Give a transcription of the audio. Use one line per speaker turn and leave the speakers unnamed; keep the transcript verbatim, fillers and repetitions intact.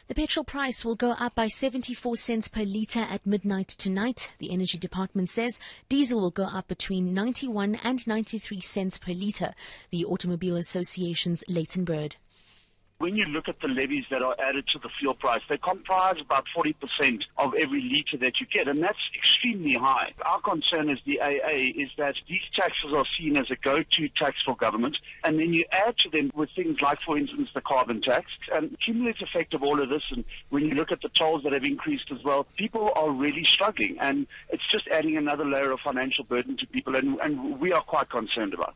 The petrol price will go up by seventy-four cents per litre at midnight tonight. The Energy Department says diesel will go up between ninety-one and ninety-three cents per litre. The Automobile Association's Leighton Bird.
When you look at the levies that are added to the fuel price, they comprise about forty percent of every litre that you get, and that's extremely high. Our concern as the A A is that these taxes are seen as a go-to tax for government, and then you add to them with things like, for instance, the carbon tax. And the cumulative effect of all of this, and when you look at the tolls that have increased as well, people are really struggling, and it's just adding another layer of financial burden to people, and, and we are quite concerned about it.